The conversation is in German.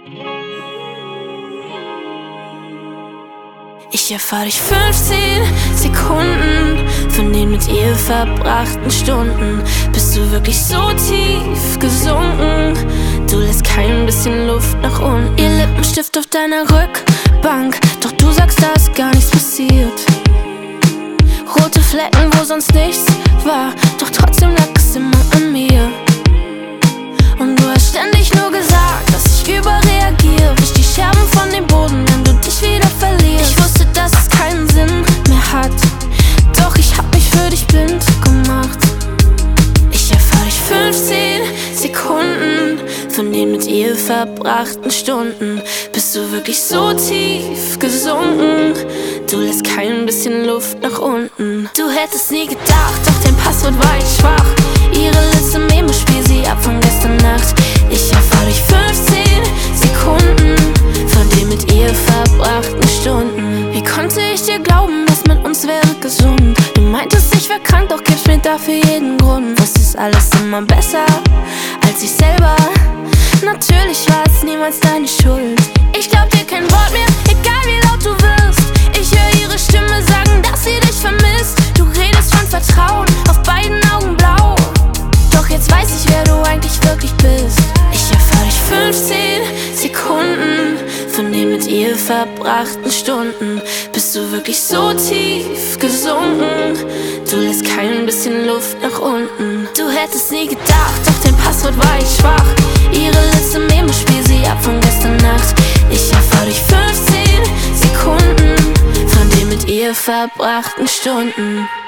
Ich erfahr dich 15 Sekunden von den mit ihr verbrachten Stunden. Bist du wirklich so tief gesunken? Du lässt kein bisschen Luft nach unten. Ihr Lippenstift auf deiner Rückbank, doch du sagst, da ist gar nichts passiert. Rote Flecken, wo sonst nichts war, doch trotzdem lag es immer an mir. Und du hast ständig nur gesagt, dass ich überreagiere. Wisch die Scherben von dem Boden, wenn du dich wieder verlierst. Ich wusste, dass es keinen Sinn mehr hat, doch ich hab mich für dich blind gemacht. Ich erfahr dich 15 Sekunden von den mit ihr verbrachten Stunden. Bist du wirklich so tief gesunken? Du lässt kein bisschen Luft nach unten. Du hättest nie gedacht, doch dein Passwort war echt schwach. Ihre letzte Memo spiel sie ab von gestern Nacht. Ich erfahr dich 15 Sekunden von den mit ihr verbrachten Stunden. Wie konnte ich dir glauben, dass mit uns wäre gesund? Du meintest, ich wär krank, doch gibst mir dafür jeden Grund. Wusstest alles immer besser als ich selber. Natürlich war es niemals deine Schuld. Ich glaub dir kein Wort mehr, egal wie laut du wirst. Ich höre ihre Stimme sagen, dass sie dich vermisst. Du redest von Vertrauen, auf beiden Augen blau. Doch jetzt weiß ich, wer du eigentlich wirklich bist. Ich erfahr dich 15 Sekunden von den mit ihr verbrachten Stunden. Bist du wirklich so tief gesunken? Du lässt kein bisschen Luft nach unten. Du hättest nie gedacht, doch dein Passwort war echt schwach. Ihre letzte Memo spiel sie ab von gestern Nacht. Ich erfahr dich 15 Sekunden von den mit ihr verbrachten Stunden.